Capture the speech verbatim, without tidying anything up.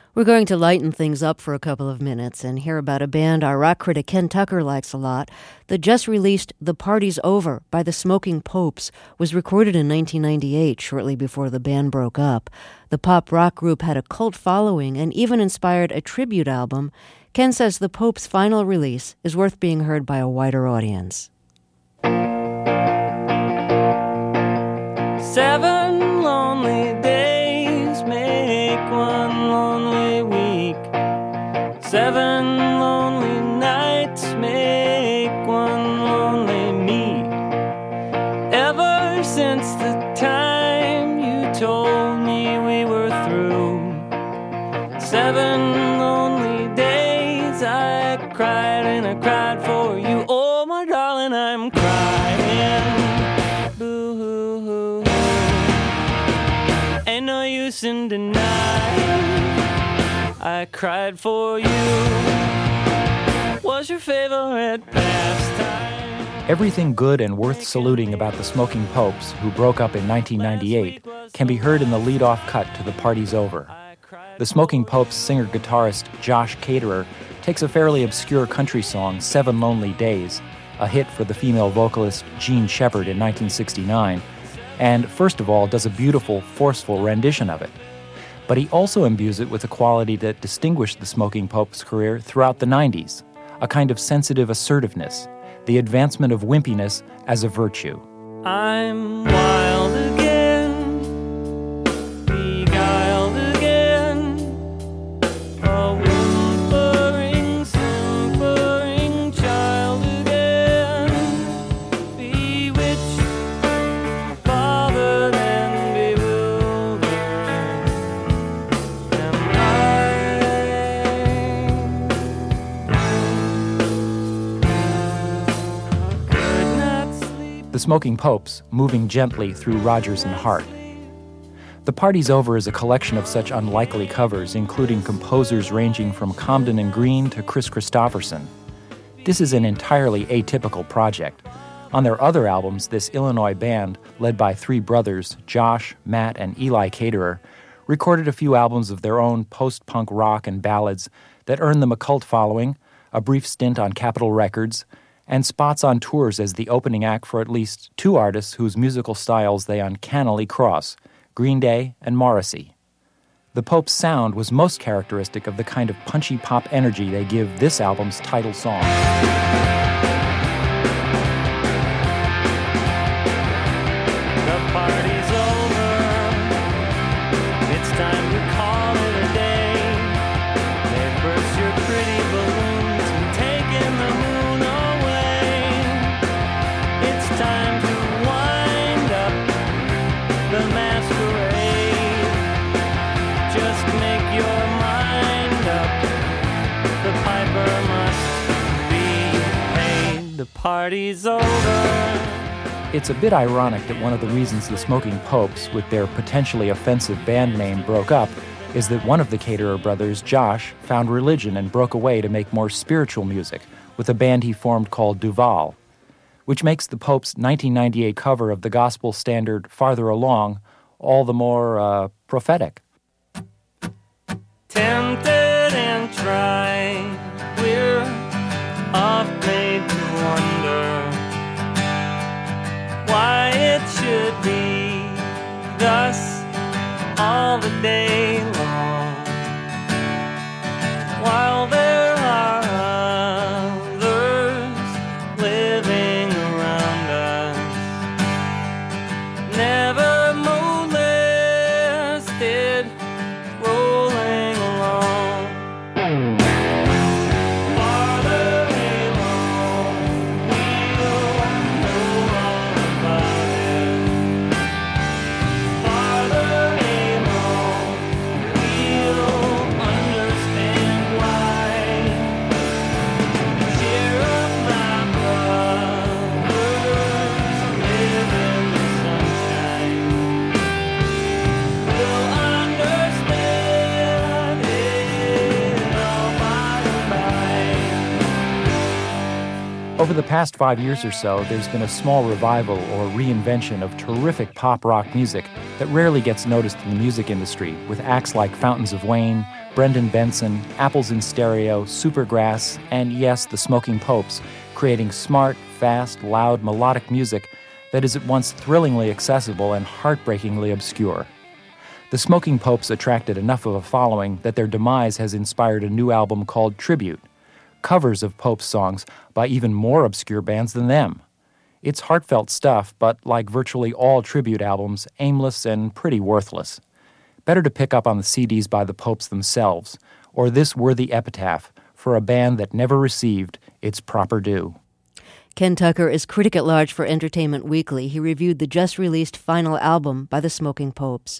We're going to lighten things up for a couple of minutes and hear about a band our rock critic Ken Tucker likes a lot that just released The Party's Over by the Smoking Popes. Was recorded in nineteen ninety-eight, shortly before the band broke up. The pop rock group had a cult following and even inspired a tribute album. Ken says the Popes' final release is worth being heard by a wider audience. Seven lonely days make one lonely week. Seven lonely nights make one lonely me. Ever since the time you told me we were through. Seven lonely days I cried and I cried for you. Oh, my darling, I'm crying. Boo-hoo-hoo. Ain't no use in denying I cried for you. Was your favorite pastime? Everything good and worth saluting about the Smoking Popes, who broke up in nineteen ninety-eight, can be heard in the lead-off cut to The Party's Over. The Smoking Popes singer-guitarist Josh Caterer takes a fairly obscure country song, Seven Lonely Days, a hit for the female vocalist Jean Shepard in nineteen sixty-nine, and first of all does a beautiful, forceful rendition of it. But he also imbues it with a quality that distinguished the Smoking Popes' career throughout the nineties, a kind of sensitive assertiveness, the advancement of wimpiness as a virtue. I'm wild again, beguiled again, a whimpering, simpering child again, bewitched, bothered and bewildered. Am I? Could not sleep. The Smoking Popes, moving gently through Rodgers and Hart. The Party's Over is a collection of such unlikely covers, including composers ranging from Comden and Green to Chris Christopherson. This is an entirely atypical project. On their other albums, this Illinois band, led by three brothers, Josh, Matt, and Eli Caterer, recorded a few albums of their own post-punk rock and ballads that earned them a cult following, a brief stint on Capitol Records, and spots on tours as the opening act for at least two artists whose musical styles they uncannily cross, Green Day and Morrissey. The Popes' sound was most characteristic of the kind of punchy pop energy they give this album's title song. The party's over. It's time to call it a day. They've burst your pretty balloons and taken the moon away. It's time to wind up the masquerade. Just make your mind up. The piper must be paid. The party's over. It's a bit ironic that one of the reasons the Smoking Popes, with their potentially offensive band name, broke up is that one of the Caterer brothers, Josh, found religion and broke away to make more spiritual music with a band he formed called Duval, which makes the Popes' nineteen ninety-eight cover of the gospel standard Farther Along all the more uh, prophetic. Tempted and tried, we're oft made to wonder why it should be thus all the day long, while there are others living around us, never molested, rolling along. Farther along, we'll know all about it. Farther along, we'll understand why. Cheer up, my brothers, live in the sunshine. We'll understand it all by and by. Over the past five years or so, there's been a small revival or reinvention of terrific pop rock music that rarely gets noticed in the music industry, with acts like Fountains of Wayne, Brendan Benson, Apples in Stereo, Supergrass, and yes, the Smoking Popes, creating smart, fast, loud, melodic music that is at once thrillingly accessible and heartbreakingly obscure. The Smoking Popes attracted enough of a following that their demise has inspired a new album called Tribute, covers of Pope's songs by even more obscure bands than them. It's heartfelt stuff, but like virtually all tribute albums, aimless and pretty worthless. Better to pick up on the C Ds by the Popes themselves, or this worthy epitaph for a band that never received its proper due. Ken Tucker is critic at large for Entertainment Weekly. He reviewed the just-released final album by the Smoking Popes.